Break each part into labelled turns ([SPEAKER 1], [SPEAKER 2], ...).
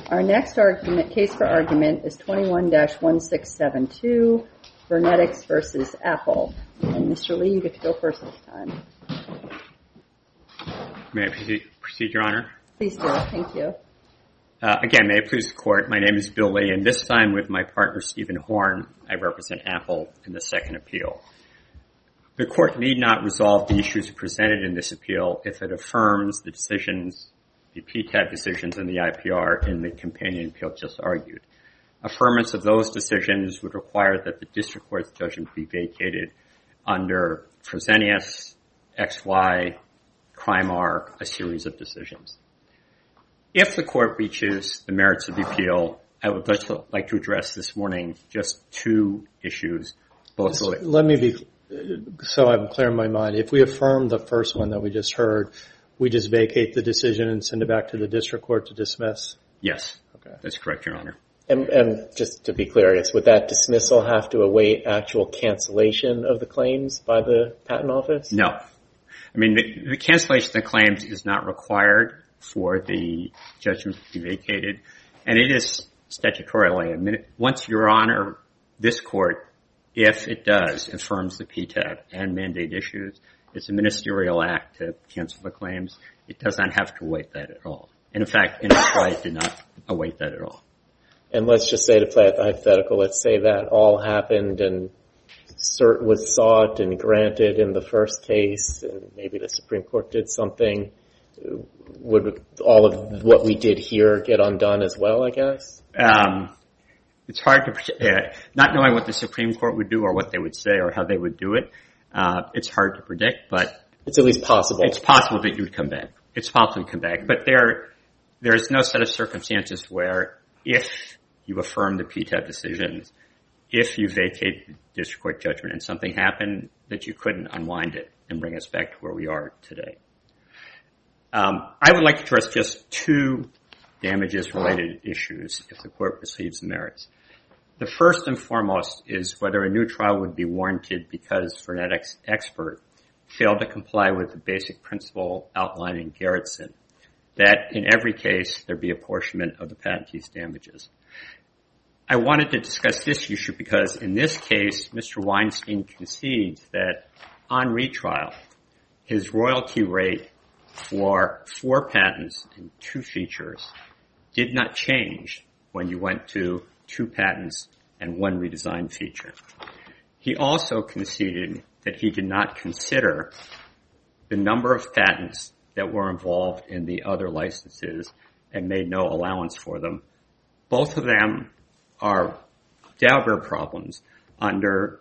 [SPEAKER 1] Our next case for argument is 21-1672, Vernetics versus Apple. And Mr. Lee, you get to go first this time.
[SPEAKER 2] May I proceed, Your Honor?
[SPEAKER 1] Please do. Thank you.
[SPEAKER 2] Again, may it please the Court, my name is Bill Lee, and this time with my partner Stephen Horn, I represent Apple in the second appeal. The Court need not resolve the issues presented in this appeal if it affirms the decisions, the PTAB decisions and the IPR in the companion appeal just argued. Affirmance of those decisions would require that the District Court's judgment be vacated under Fresenius, XY, Crimar, a series of decisions. If the Court reaches the merits of the appeal, I would like to address this morning just two issues.
[SPEAKER 3] Let me be, so I'm clear in my mind. If we affirm the first one that we just heard, we just vacate the decision and send it back to the District Court to dismiss?
[SPEAKER 2] Yes.
[SPEAKER 3] Okay.
[SPEAKER 2] That's correct, Your Honor.
[SPEAKER 4] And just to be clear, I guess, would that dismissal have to await actual cancellation of the claims by the Patent Office?
[SPEAKER 2] No. I mean, the cancellation of the claims is not required for the judgment to be vacated, and it is statutorily. I mean, once Your Honor, this Court, if it does, affirms the PTAB and mandate issues, it's a ministerial act to cancel the claims. It does not have to await that at all. And in fact, NSY did not await that at all.
[SPEAKER 4] And let's just say, to play it hypothetical, let's say that all happened and cert was sought and granted in the first case, and maybe the Supreme Court did something. Would all of what we did here get undone as well, I guess?
[SPEAKER 2] It's hard to not knowing what the Supreme Court would do or what they would say or how they would do it. It's hard to predict, but
[SPEAKER 4] it's at least possible.
[SPEAKER 2] It's possible that you would come back. It's possible to come back, but there's no set of circumstances where if you affirm the PTAB decisions, if you vacate the District Court judgment and something happened, that you couldn't unwind it and bring us back to where we are today. I would like to address just two damages-related issues if the Court receives the merits. The first and foremost is whether a new trial would be warranted because Vernetics' expert failed to comply with the basic principle outlined in Gerritsen, that in every case there be apportionment of the patentee's damages. I wanted to discuss this issue because in this case, Mr. Weinstein concedes that on retrial, his royalty rate for 4 patents and 2 features did not change when you went to 2 patents and 1 redesigned feature. He also conceded that he did not consider the number of patents that were involved in the other licenses and made no allowance for them. Both of them are Dauber problems under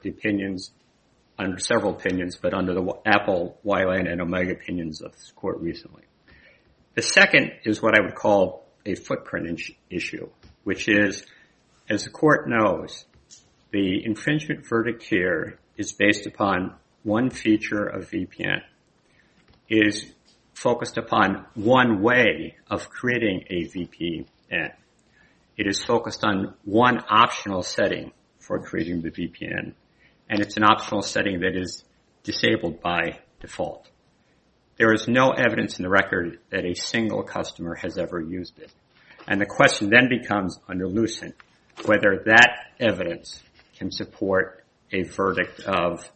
[SPEAKER 2] several opinions, but under the Apple, Weiland, and Omega opinions of this Court recently. The second is what I would call a footprint issue, which is, as the Court knows, the infringement verdict here is based upon 1 feature of VPN. It is focused upon 1 way of creating a VPN. It is focused on 1 optional setting for creating the VPN, and it's an optional setting that is disabled by default. There is no evidence in the record that a single customer has ever used it. And the question then becomes, under Lucent, whether that evidence can support a verdict of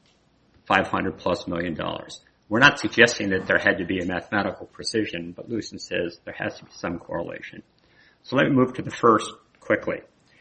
[SPEAKER 2] $500+ million. We're not suggesting that there had to be a mathematical precision, but Lucent says there has to be some correlation. So let me move to the first quickly.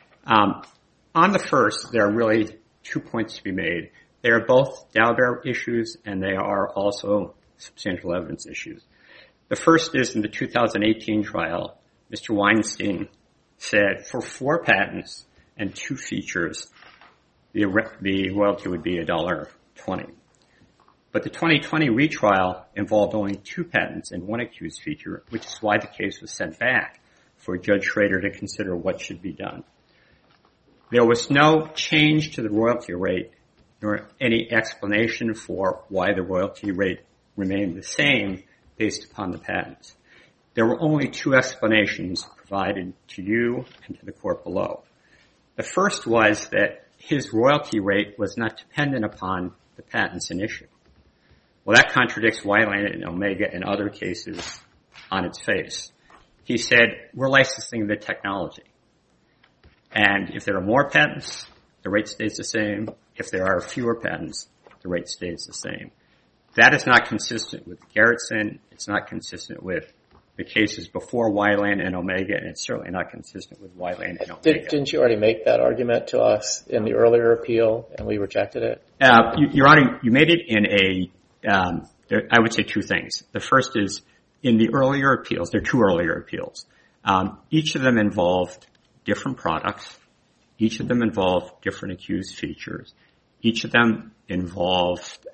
[SPEAKER 2] On the first, there are really 2 points to be made. They are both Dauber issues, and they are also substantial evidence issues. The first is in the 2018 trial, Mr. Weinstein said for 4 patents and 2 features, the royalty would be $1.20. But the 2020 retrial involved only 2 patents and 1 accused feature, which is why the case was sent back for Judge Schrader to consider what should be done. There was no change to the royalty rate nor any explanation for why the royalty rate remained the same based upon the patents. There were only 2 explanations provided to you and to the Court below. The first was that his royalty rate was not dependent upon the patents in issue. Well, that contradicts Weiland and Omega and other cases on its face. he said, we're licensing the technology. And if there are more patents, the rate stays the same. If there are fewer patents, the rate stays the same. That is not consistent with Gerritsen. It's not consistent with the cases before Weiland and Omega, and it's certainly not consistent with Weiland and Omega.
[SPEAKER 4] Didn't you already make that argument to us in the earlier appeal, and we rejected it?
[SPEAKER 2] Your Honor, you made it in I would say two things. The first is, in the earlier appeals, there are two earlier appeals. Each of them involved different products. Each of them involved different accused features. Each of them involved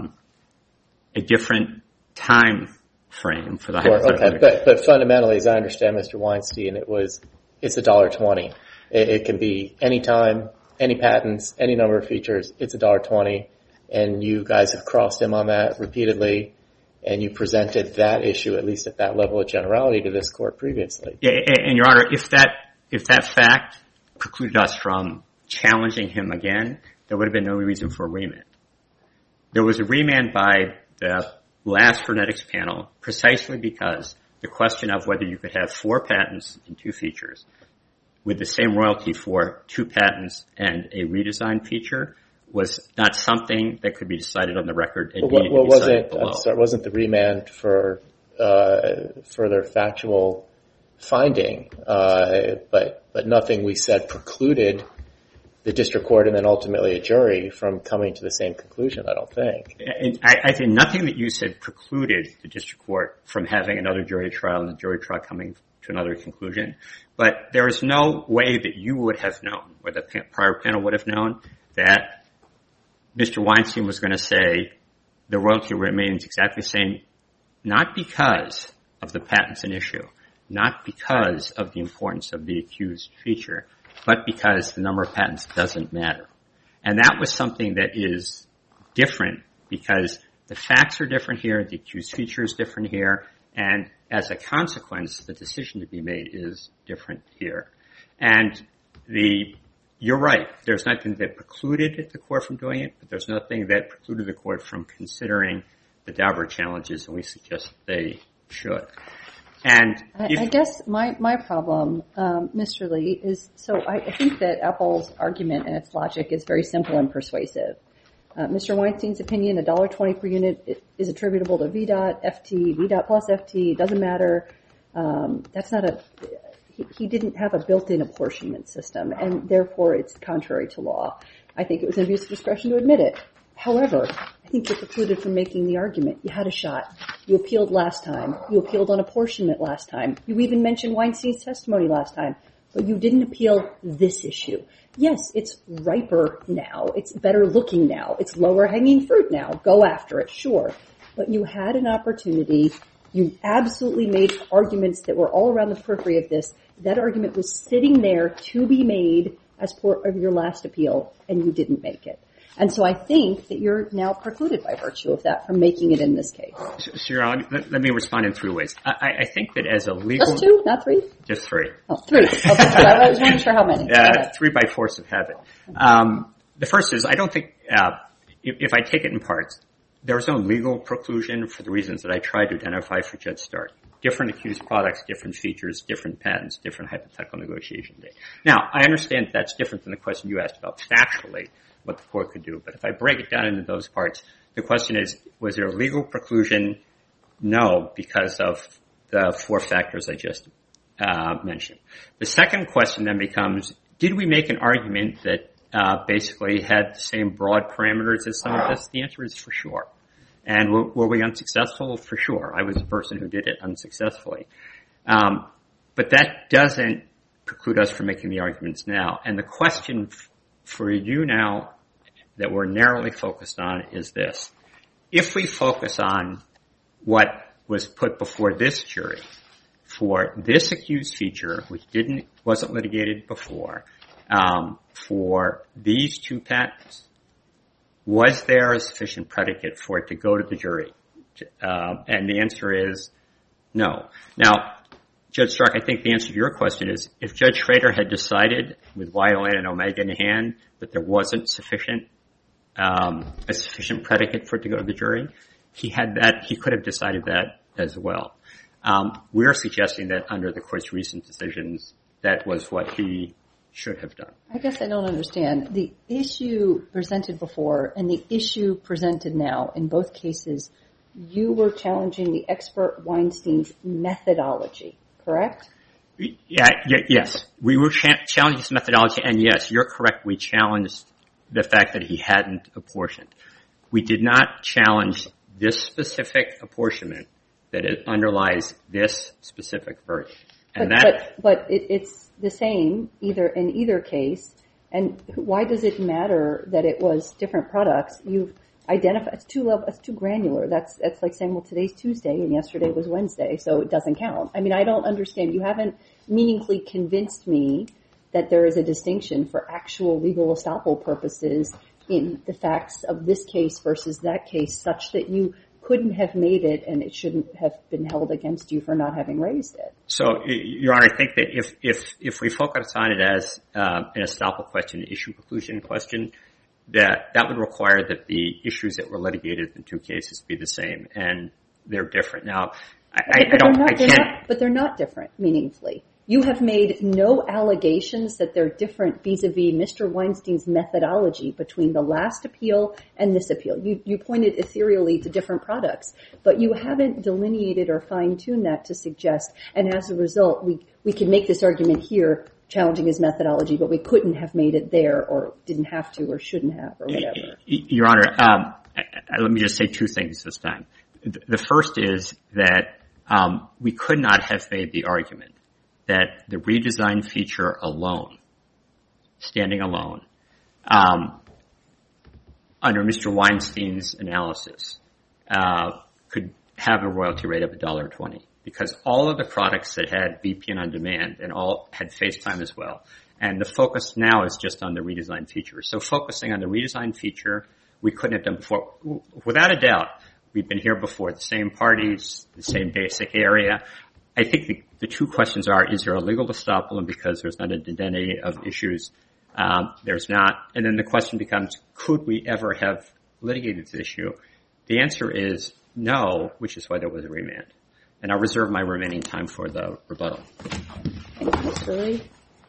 [SPEAKER 2] a different time frame for the hypothetical.
[SPEAKER 4] Okay, but fundamentally, as I understand Mr. Weinstein, it's $1.20. It can be any time, any patents, any number of features. It's $1.20, and you guys have crossed him on that repeatedly, and you presented that issue, at least at that level of generality, to this court previously.
[SPEAKER 2] Yeah, and Your Honor, if that fact precluded us from challenging him again, there would have been no reason for a remand. There was a remand by the last Frenetics panel precisely because the question of whether you could have 4 patents and 2 features with the same royalty for 2 patents and a redesigned feature was not something that could be decided on the record.
[SPEAKER 4] Wasn't the remand for further factual finding, but nothing we said precluded the district court and then ultimately a jury from coming to the same conclusion, I don't think.
[SPEAKER 2] I think nothing that you said precluded the district court from having another jury trial and the jury trial coming to another conclusion. But there is no way that you would have known, or the prior panel would have known, that Mr. Weinstein was going to say the royalty remains exactly the same, not because of the patents an issue, not because of the importance of the accused feature, but because the number of patents doesn't matter. And that was something that is different because the facts are different here, the accused feature is different here, and as a consequence, the decision to be made is different here. And you're right, there's nothing that precluded the court from doing it, but there's nothing that precluded the court from considering the Daubert challenges, and we suggest they should. And
[SPEAKER 1] I guess my problem, Mr. Lee, is I think that Apple's argument and its logic is very simple and persuasive. Mr. Weinstein's opinion, $1.20 per unit is attributable to VDOT, FT, VDOT plus FT, doesn't matter. That's not he didn't have a built-in apportionment system, and therefore it's contrary to law. I think it was an abuse of discretion to admit it. However, I think you're precluded from making the argument. You had a shot. You appealed last time. You appealed on apportionment last time. You even mentioned Weinstein's testimony last time. But you didn't appeal this issue. Yes, it's riper now. It's better looking now. It's lower hanging fruit now. Go after it, sure. But you had an opportunity. You absolutely made arguments that were all around the periphery of this. That argument was sitting there to be made as part of your last appeal, and you didn't make it. And so I think that you're now precluded by virtue of that from making it in this case.
[SPEAKER 2] So Your Honor, let me respond in 3 ways. I think that as a legal...
[SPEAKER 1] Just 2, not 3?
[SPEAKER 2] Just 3.
[SPEAKER 1] Oh, 3. Okay, so I was not sure how many.
[SPEAKER 2] 3 by force of habit. The first is, I don't think, if I take it in parts, there was no legal preclusion for the reasons that I tried to identify for Judge Stark. Different accused products, different features, different patents, different hypothetical negotiation date. Now, I understand that's different than the question you asked about factually, what the court could do. But if I break it down into those parts, the question is, was there a legal preclusion? No, because of the 4 factors I just mentioned. The second question then becomes, did we make an argument that basically had the same broad parameters as some of this? The answer is for sure. And were we unsuccessful? For sure. I was the person who did it unsuccessfully. But that doesn't preclude us from making the arguments now. And the question for you now that we're narrowly focused on is this. If we focus on what was put before this jury for this accused feature, which wasn't litigated before, for these 2 patents, was there a sufficient predicate for it to go to the jury? And the answer is no. Now, Judge Stark, I think the answer to your question is, if Judge Schrader had decided with Weiland and Omega in hand that there wasn't a sufficient predicate for it to go to the jury, he could have decided that as well. We're suggesting that under the court's recent decisions, that was what he should have done.
[SPEAKER 1] I guess I don't understand. The issue presented before and the issue presented now, in both cases, you were challenging the expert Weinstein's methodology, correct?
[SPEAKER 2] Yes. We were challenging his methodology, and yes, you're correct. We challenged the fact that he hadn't apportioned. We did not challenge this specific apportionment that it underlies this specific verdict. And
[SPEAKER 1] but it's the same in either case. And why does it matter that it was different products? You've identified it's too granular. That's like saying, well, today's Tuesday and yesterday was Wednesday, so it doesn't count. I mean, I don't understand. You haven't meaningfully convinced me that there is a distinction for actual legal estoppel purposes in the facts of this case versus that case, such that you couldn't have made it and it shouldn't have been held against you for not having raised it.
[SPEAKER 2] So, Your Honor, I think that if we focus on it as an estoppel question, an issue preclusion question, that would require that the issues that were litigated in two cases be the same, and they're different. Now, But they're not different meaningfully. You have made no allegations that they're different vis-a-vis Mr. Weinstein's methodology between the last appeal and this appeal. You pointed ethereally to different products, but you haven't delineated or fine-tuned that to suggest, and as a result, we can make this argument here challenging his methodology, but we couldn't have made it there or didn't have to or shouldn't have or whatever. Your Honor, let me just say two things this time. The first is that we could not have made the argument that the redesign feature alone, standing alone, under Mr. Weinstein's analysis, could have a royalty rate of $1.20, because all of the products that had VPN on demand and all had FaceTime as well. And the focus now is just on the redesign feature. So focusing on the redesign feature, we couldn't have done before. Without a doubt, we've been here before, the same parties, the same basic area. I think the two questions are, is there a legal estoppel? And because there's not an identity of issues, there's not. And then the question becomes, could we ever have litigated this issue? The answer is no, which is why there was a remand. And I'll reserve my remaining time for the rebuttal.
[SPEAKER 1] Thank you, Mr. Lee.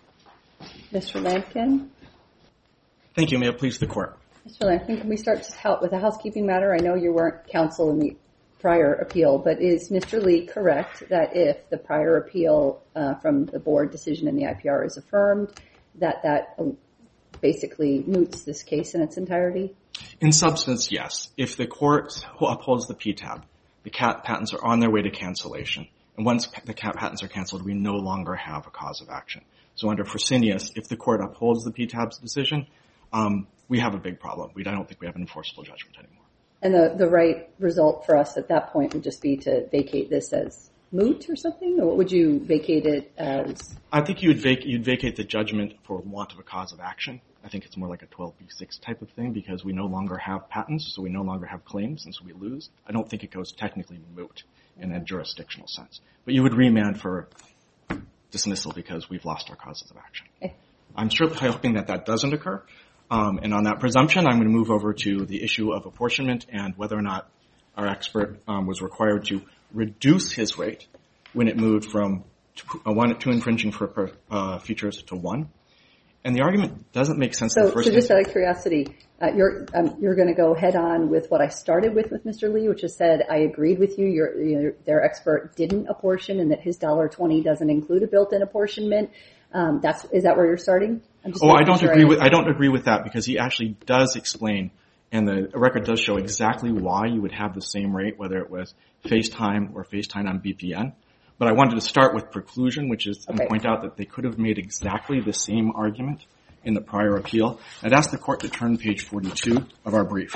[SPEAKER 1] Mr. Lampkin?
[SPEAKER 5] Thank you. May it please the Court.
[SPEAKER 1] Mr. Lampkin, can we start with a housekeeping matter? I know you weren't counsel in the prior appeal, but is Mr. Lee correct that if the prior appeal from the board decision in the IPR is affirmed, that basically moots this case in its entirety?
[SPEAKER 5] In substance, yes. If the Court upholds the PTAB, the CAT patents are on their way to cancellation. And once the CAT patents are canceled, we no longer have a cause of action. So under Fresenius, if the Court upholds the PTAB's decision, we have a big problem. I don't think we have an enforceable judgment anymore.
[SPEAKER 1] And the right result for us at that point would just be to vacate this as moot or something? Or would you vacate it as? I
[SPEAKER 5] think you'd vacate the judgment for want of a cause of action. I think it's more like a 12b6 type of thing because we no longer have patents, so we no longer have claims, and so we lose. I don't think it goes technically moot in a jurisdictional sense. But you would remand for dismissal because we've lost our causes of action. Okay. I'm certainly hoping that doesn't occur. And on that presumption, I'm going to move over to the issue of apportionment and whether or not our expert was required to reduce his rate when it moved from two infringing for features to one. And the argument doesn't make sense.
[SPEAKER 1] So just out of curiosity, you're going to go head on with what I started with Mr. Lee, which is said I agreed with you. Their expert didn't apportion, and that his $1.20 doesn't include a built-in apportionment. Is that where you're starting?
[SPEAKER 5] I don't agree with that because he actually does explain, and the record does show exactly why you would have the same rate, whether it was FaceTime or FaceTime on VPN. But I wanted to start with preclusion, which is to point out that they could have made exactly the same argument in the prior appeal. I'd ask the Court to turn to page 42 of our brief.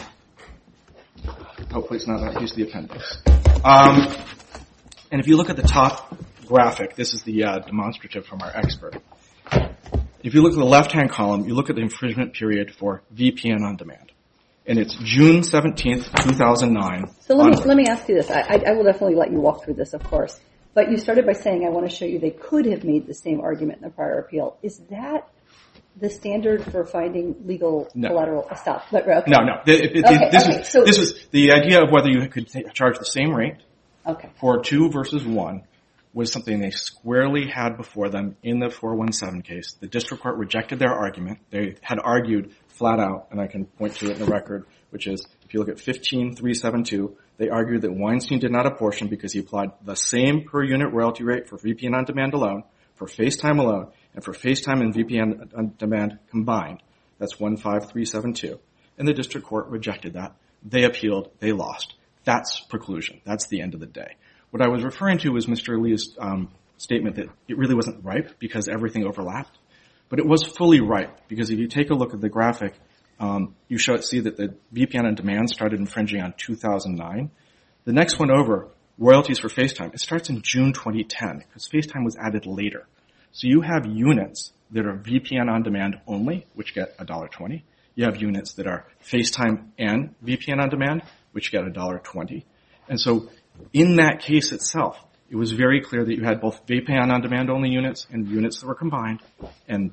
[SPEAKER 5] Hopefully it's not that. Here's the appendix. And if you look at the top graphic, this is the demonstrative from our expert. If you look at the left-hand column, you look at the infringement period for VPN on demand. And it's June 17th, 2009. So
[SPEAKER 1] let me ask you this. I will definitely let you walk through this, of course. But you started by saying I want to show you they could have made the same argument in the prior appeal. Is that the standard for finding legal collateral estoppel?
[SPEAKER 5] No. This was the idea of whether you could charge the same rate
[SPEAKER 1] Okay.
[SPEAKER 5] for 2 versus 1 was something they squarely had before them in the 417 case. The district court rejected their argument. They had argued flat out, and I can point to it in the record, which is, if you look at 15372, they argued that Weinstein did not apportion because he applied the same per unit royalty rate for VPN on demand alone, for FaceTime alone, and for FaceTime and VPN on demand combined. That's 15372. And the district court rejected that. They appealed. They lost. That's preclusion. That's the end of the day. What I was referring to was Mr. Lee's statement that it really wasn't ripe because everything overlapped. But it was fully ripe because if you take a look at the graphic, you see that the VPN on demand started infringing on 2009. The next one over, royalties for FaceTime, it starts in June 2010 because FaceTime was added later. So you have units that are VPN on demand only, which get $1.20. You have units that are FaceTime and VPN on demand, which get $1.20. And so in that case itself, it was very clear that you had both VPN on demand only units and units that were combined. And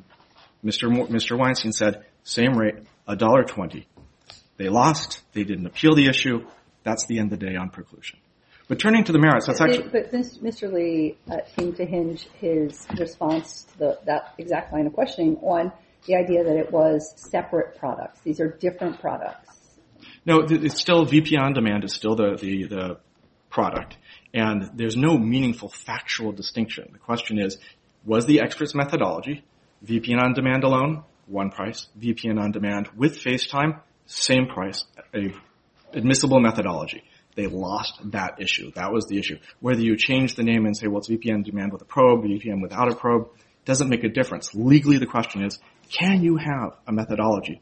[SPEAKER 5] Mr. Weinstein said, same rate, $1.20. They lost. They didn't appeal the issue. That's the end of the day on preclusion. But turning to the merits, that's actually...
[SPEAKER 1] But Mr. Lee seemed to hinge his response to that exact line of questioning on the idea that it was separate products. These are different products.
[SPEAKER 5] No, it's still VPN on demand is still the product. And there's no meaningful factual distinction. The question is, was the expert's methodology VPN on demand alone, one price, VPN on demand with FaceTime, same price, a admissible methodology? They lost that issue. That was the issue. Whether you change the name and say, well, it's VPN on demand with a probe, VPN without a probe, doesn't make a difference. Legally, the question is, can you have a methodology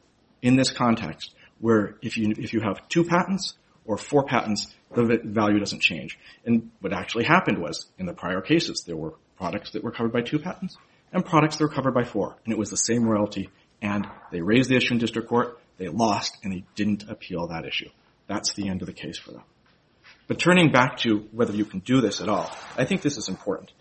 [SPEAKER 5] in this context where if you have 2 patents or 4 patents, the value doesn't change? And what actually happened was, in the prior cases, there were products that were covered by 2 patents and products that were covered by 4. And it was the same royalty. And they raised the issue in district court, they lost, and they didn't appeal that issue. That's the end of the case for them. But turning back to whether you can do this at all, I think this is important.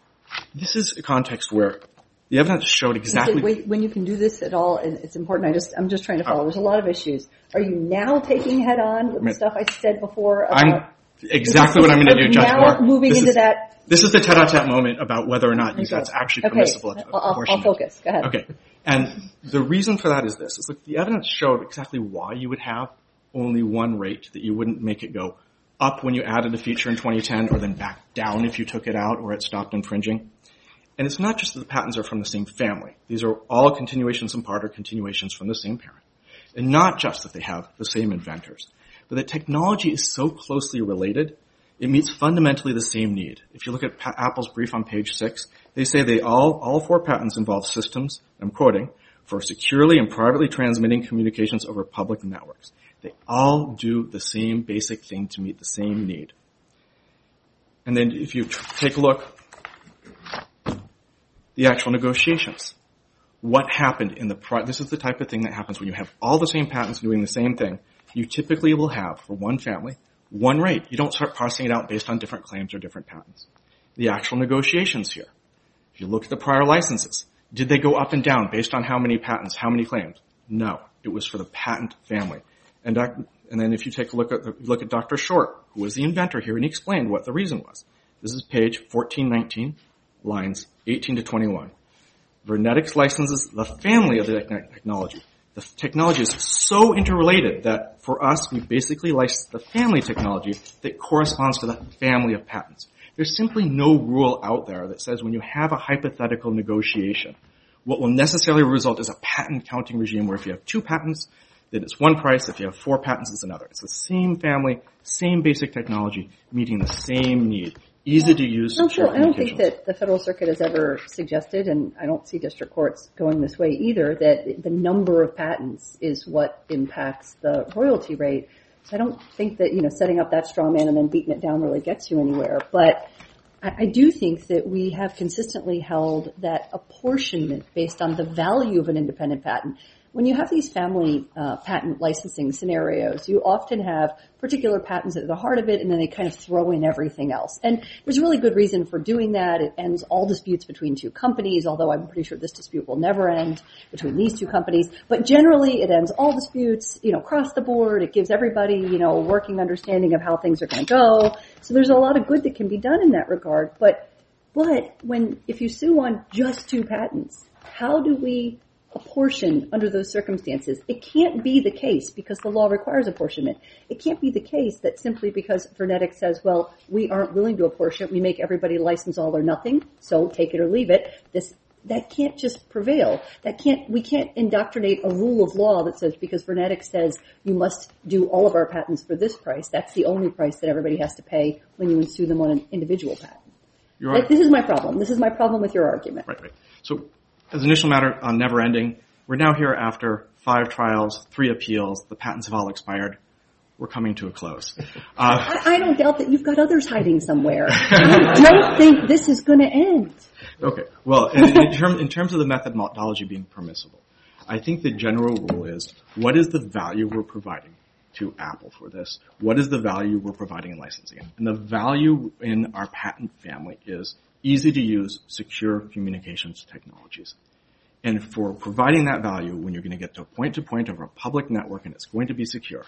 [SPEAKER 5] This is a context where the evidence showed exactly...
[SPEAKER 1] When you can do this at all, and it's important, I'm just trying to follow. There's a lot of issues. Are you now taking head on with the stuff I said before? About
[SPEAKER 5] exactly what I'm going to do, Judge Moore.
[SPEAKER 1] Moving into that...
[SPEAKER 5] This is the tete-a-tete moment about whether or not that's actually permissible.
[SPEAKER 1] Okay, I'll focus. Go ahead.
[SPEAKER 5] Okay. And the reason for that is this. Is the evidence showed exactly why you would have only one rate, that you wouldn't make it go up when you added a feature in 2010 or then back down if you took it out or it stopped infringing. And it's not just that the patents are from the same family. These are all continuations in part or continuations from the same parent. And not just that they have the same inventors, but that technology is so closely related, it meets fundamentally the same need. If you look at Apple's brief on page 6, they say all 4 patents involve systems, I'm quoting, for securely and privately transmitting communications over public networks. They all do the same basic thing to meet the same need. And then if you take a look, the actual negotiations. What happened in this is the type of thing that happens when you have all the same patents doing the same thing. You typically will have, for one family, one rate. You don't start parsing it out based on different claims or different patents. The actual negotiations here. If you look at the prior licenses, did they go up and down based on how many patents, how many claims? No. It was for the patent family. And then if you take a look at Dr. Short, who was the inventor here, and he explained what the reason was. This is page 1419, lines 18 to 21. Vernetics licenses the family of the technology. The technology is so interrelated that for us, we basically license the family technology that corresponds to the family of patents. There's simply no rule out there that says when you have a hypothetical negotiation, what will necessarily result is a patent counting regime where if you have 2 patents, then it's one price. If you have 4 patents, it's another. It's the same family, same basic technology, meeting the same need. Easy to use.
[SPEAKER 1] I don't think that the Federal Circuit has ever suggested, and I don't see district courts going this way either, that the number of patents is what impacts the royalty rate. So I don't think that, setting up that straw man and then beating it down really gets you anywhere. But I do think that we have consistently held that apportionment based on the value of an independent patent. when you have these family patent licensing scenarios, you often have particular patents at the heart of it, and then they kind of throw in everything else. And there's a really good reason for doing that. It ends all disputes between two companies, although I'm pretty sure this dispute will never end between these two companies. But generally, it ends all disputes, across the board. It gives everybody, a working understanding of how things are going to go. So there's a lot of good that can be done in that regard. But if you sue on just two patents, how do we apportion under those circumstances? It can't be the case, because the law requires apportionment. It can't be the case that simply because Vernetics says, well, we aren't willing to apportion, we make everybody license all or nothing, so take it or leave it. That can't just prevail. We can't indoctrinate a rule of law that says because Vernetics says you must do all of our patents for this price, that's the only price that everybody has to pay when you sue them on an individual patent.
[SPEAKER 5] You're right.
[SPEAKER 1] This is my problem. This is my problem with your argument.
[SPEAKER 5] Right. So, as an initial matter on never ending, we're now here after 5 trials, 3 appeals, the patents have all expired. We're coming to a close.
[SPEAKER 1] I don't doubt that you've got others hiding somewhere. I don't think this is going to end.
[SPEAKER 5] Okay. Well, in terms of the methodology being permissible, I think the general rule is, what is the value we're providing to Apple for this? What is the value we're providing in licensing it? And the value in our patent family is easy to use, secure communications technologies. And for providing that value, when you're going to get to point over a public network and it's going to be secure,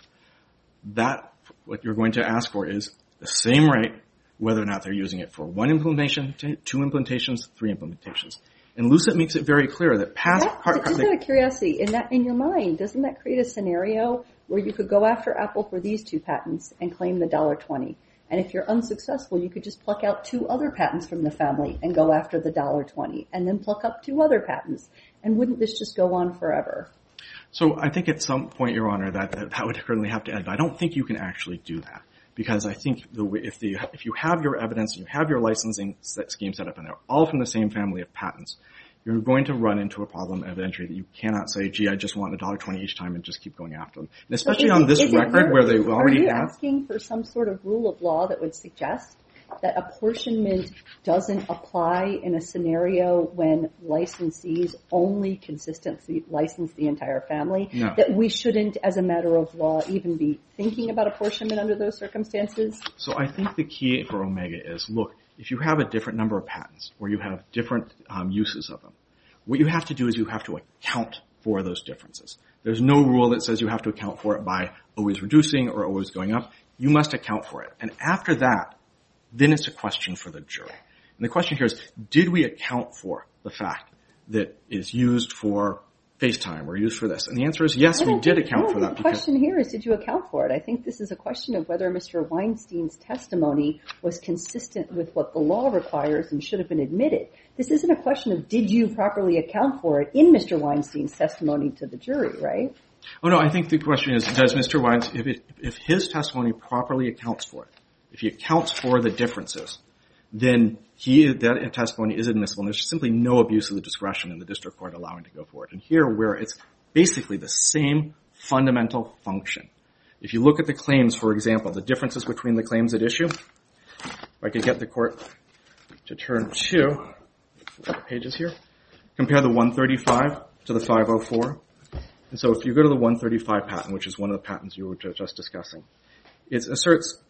[SPEAKER 5] what you're going to ask for is the same rate, whether or not they're using it for 1 implementation, 2 implementations, 3 implementations. And Lucet makes it very clear that
[SPEAKER 1] just out of curiosity, in your mind, doesn't that create a scenario where you could go after Apple for these 2 patents and claim the $1.20? And if you're unsuccessful, you could just pluck out 2 other patents from the family and go after the $1.20, and then pluck up 2 other patents. And wouldn't this just go on forever?
[SPEAKER 5] So I think at some point, Your Honor, that would currently have to end. But I don't think you can actually do that, because I think if you have your evidence and you have your licensing scheme set up and they're all from the same family of patents, you're going to run into a problem of entry that you cannot say, gee, I just want $1.20 each time and just keep going after them. And especially on this record where they already have. Are you asking for some sort of rule of law that would suggest that apportionment doesn't apply in a scenario when licensees only consistently license the entire family? No.
[SPEAKER 1] That we shouldn't, as a matter of law, even be thinking about apportionment under those circumstances?
[SPEAKER 5] So I think the key for Omega is, look, if you have a different number of patents or you have different uses of them, what you have to do is you have to account for those differences. There's no rule that says you have to account for it by always reducing or always going up. You must account for it. And after that, then it's a question for the jury. And the question here is, did we account for the fact that is used for FaceTime or used for this? And the answer is yes, we did account for that.
[SPEAKER 1] The question here is, did you account for it? I think this is a question of whether Mr. Weinstein's testimony was consistent with what the law requires and should have been admitted. This isn't a question of did you properly account for it in Mr. Weinstein's testimony to the jury, right?
[SPEAKER 5] Oh, no, I think the question is, does Mr. Weinstein, if his testimony properly accounts for it, if he accounts for the differences, then that testimony is admissible, and there's simply no abuse of the discretion in the district court allowing to go forward. And here, where it's basically the same fundamental function. If you look at the claims, for example, the differences between the claims at issue, if I could get the court to turn to pages here, compare the 135 to the 504. And so if you go to the 135 patent, which is one of the patents you were just discussing, it asserts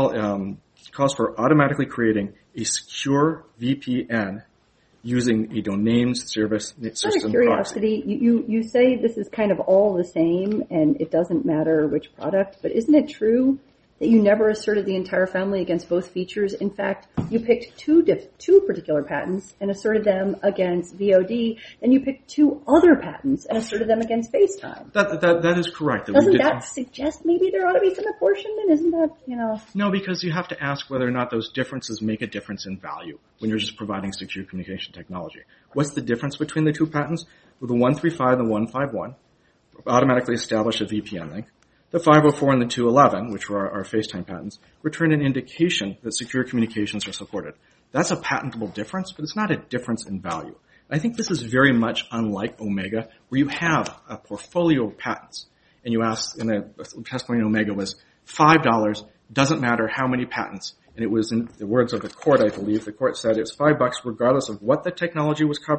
[SPEAKER 5] calls for automatically creating a secure VPN using a domain service system.
[SPEAKER 1] Out of curiosity, you say this is kind of all the same and it doesn't matter which product, but isn't it true that you never asserted the entire family against both features? In fact, you picked two particular patents and asserted them against VOD, and you picked 2 other patents and asserted them against FaceTime.
[SPEAKER 5] That is correct.
[SPEAKER 1] Doesn't that suggest maybe there ought to be some apportionment? Isn't that,
[SPEAKER 5] No, because you have to ask whether or not those differences make a difference in value when you're just providing secure communication technology. What's the difference between the 2 patents? Well, the 135 and the 151 automatically establish a VPN link. The 504 and the 211, which were our FaceTime patents, return an indication that secure communications are supported. That's a patentable difference, but it's not a difference in value. I think this is very much unlike Omega, where you have a portfolio of patents, and you ask, and the testimony in Omega was $5, doesn't matter how many patents. And it was in the words of the court, I believe, the court said it's $5 regardless of what the technology was covered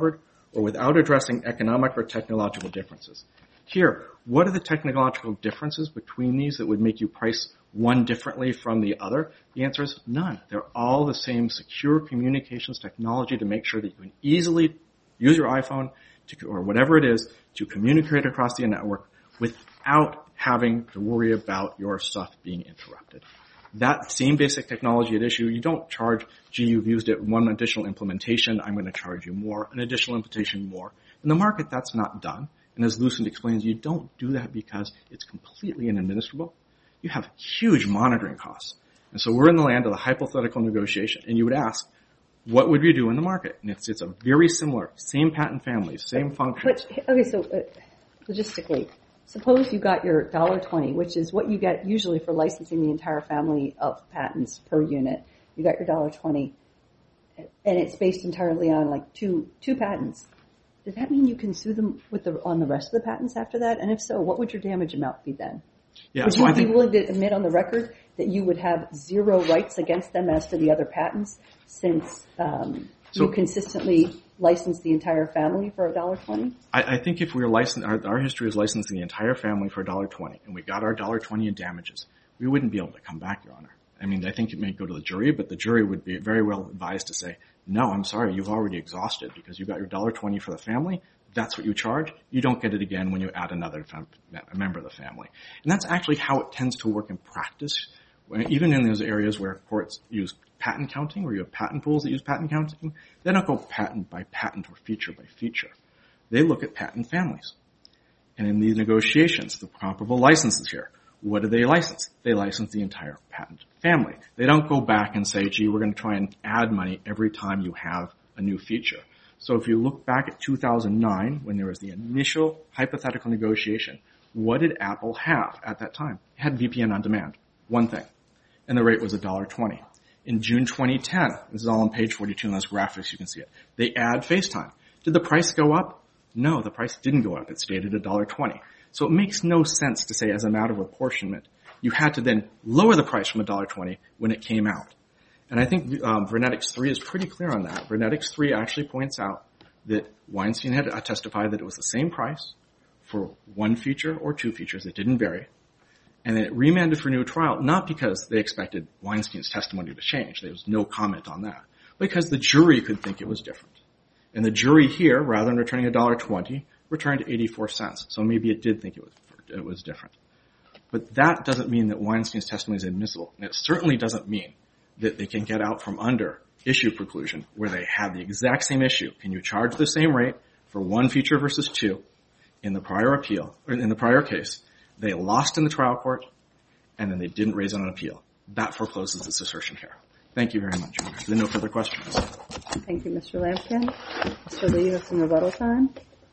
[SPEAKER 5] or without addressing economic or technological differences. Here, what are the technological differences between these that would make you price one differently from the other? The answer is none. They're all the same secure communications technology to make sure that you can easily use your iPhone or whatever it is to communicate across the network without having to worry about your stuff being interrupted. That same basic technology at issue, you don't charge, gee, you've used it one additional implementation, I'm going to charge you more, an additional implementation more. In the market, that's not done. And as Lucent explains, you don't do that because it's completely inadministrable. You have huge monitoring costs. And so we're in the land of the hypothetical negotiation. And you would ask, what would we do in the market? And it's a very similar, same patent families, same functions.
[SPEAKER 1] But, okay, so logistically, suppose you got your $1.20, which is what you get usually for licensing the entire family of patents per unit. You got your $1.20, and it's based entirely on like two patents. Does that mean you can sue them on the rest of the patents after that? And if so, what would your damage amount be then?
[SPEAKER 5] Yeah,
[SPEAKER 1] would you be willing to admit on the record that you would have zero rights against them as to the other patents since you consistently license the entire family for $1.20?
[SPEAKER 5] I think if we were licensed, our history is licensing the entire family for $1.20, and we got our $1.20 in damages, we wouldn't be able to come back, Your Honor. I mean, I think it may go to the jury, but the jury would be very well advised to say, no, I'm sorry, you've already exhausted because you got your $1.20 for the family. That's what you charge. You don't get it again when you add another member of the family. And that's actually how it tends to work in practice, even in those areas where courts use patent counting, where you have patent pools that use patent counting. They don't go patent by patent or feature by feature. They look at patent families. And in these negotiations, the comparable licenses here, what do they license? They license the entire patent family. They don't go back and say, gee, we're going to try and add money every time you have a new feature. So if you look back at 2009, when there was the initial hypothetical negotiation, what did Apple have at that time? It had VPN on demand, one thing. And the rate was $1.20. In June 2010, this is all on page 42 in those graphics, you can see it, they add FaceTime. Did the price go up? No, the price didn't go up. It stayed at $1.20. So it makes no sense to say as a matter of apportionment, you had to then lower the price from $1.20 when it came out. And I think Vernetics 3 is pretty clear on that. Vernetics 3 actually points out that Weinstein had testified that it was the same price for one feature or two features. It didn't vary. And then it remanded for new trial, not because they expected Weinstein's testimony to change. There was no comment on that. Because the jury could think it was different. And the jury here, rather than returning $1.20, returned 84 cents. So maybe it did think it was different. But that doesn't mean that Weinstein's testimony is admissible. And it certainly doesn't mean that they can get out from under issue preclusion where they have the exact same issue. Can you charge the same rate for one feature versus two in the prior appeal, or in the prior case? They lost in the trial court, and then they didn't raise it on appeal. That forecloses this assertion here. Thank you very much. Are there no further questions?
[SPEAKER 1] Thank you, Mr. Lampkin. Mr. Lee, you have some rebuttal time.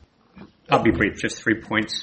[SPEAKER 2] I'll be brief, just 3 points.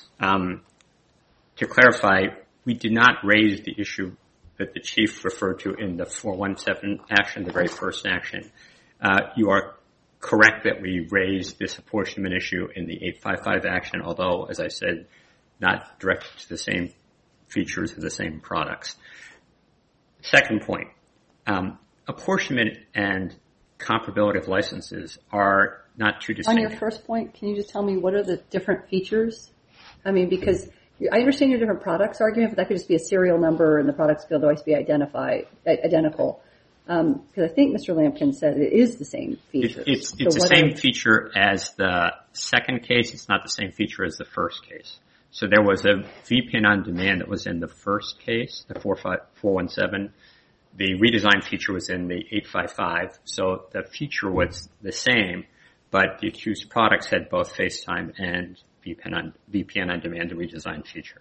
[SPEAKER 2] To clarify, we did not raise the issue that the Chief referred to in the 417 action, the very first action. You are correct that we raised this apportionment issue in the 855 action, although, as I said, not directed to the same features of the same products. Second point, apportionment and comparability of licenses are not too distinct.
[SPEAKER 1] On your first point, can you just tell me what are the different features? I mean, because I understand your different products argument, but that could just be a serial number and the products could otherwise be identical. Because I think Mr. Lampkin said it is the same feature.
[SPEAKER 2] It's the same feature as the second case. It's not the same feature as the first case. So there was a VPN on demand that was in the first case, the 417. The redesigned feature was in the 855. So the feature was the same, but the accused products had both FaceTime and VPN on demand, the redesigned feature.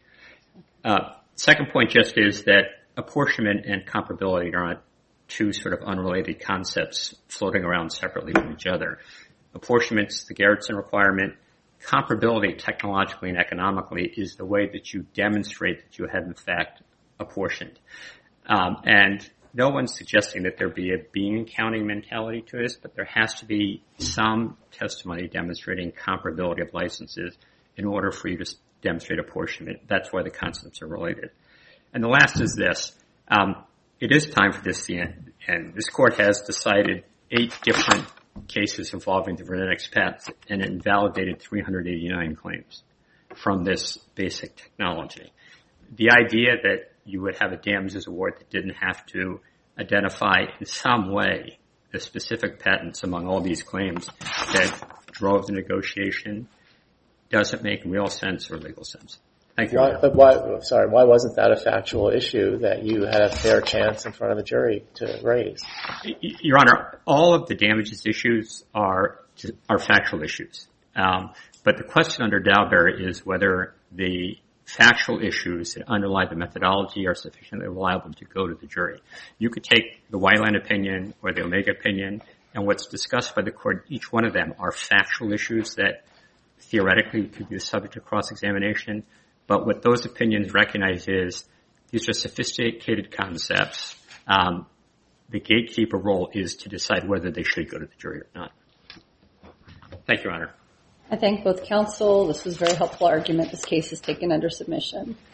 [SPEAKER 2] Second point just is that apportionment and comparability are not two sort of unrelated concepts floating around separately from each other. Apportionment's the Gerritsen requirement. Comparability technologically and economically is the way that you demonstrate that you have in fact apportioned. And no one's suggesting that there be a bean counting mentality to this, but there has to be some testimony demonstrating comparability of licenses in order for you to demonstrate apportionment. That's why the concepts are related. And the last is this. It is time for this to end. And this court has decided 8 different cases involving the Vernetics patents and invalidated 389 claims from this basic technology. The idea that you would have a damages award that didn't have to identify in some way the specific patents among all these claims that drove the negotiation doesn't make real sense or legal sense. Thank you.
[SPEAKER 4] Why wasn't that a factual issue that you had a fair chance in front of the jury to raise?
[SPEAKER 2] Your Honor, all of the damages issues are factual issues. But the question under Daubert is whether the factual issues that underlie the methodology are sufficiently reliable to go to the jury. You could take the Weiland opinion or the Omega opinion, and what's discussed by the court, each one of them are factual issues that theoretically could be the subject of cross-examination. But what those opinions recognize is these are sophisticated concepts. The gatekeeper role is to decide whether they should go to the jury or not. Thank you, Your Honor.
[SPEAKER 1] I thank both counsel. This was a very helpful argument. This case is taken under submission.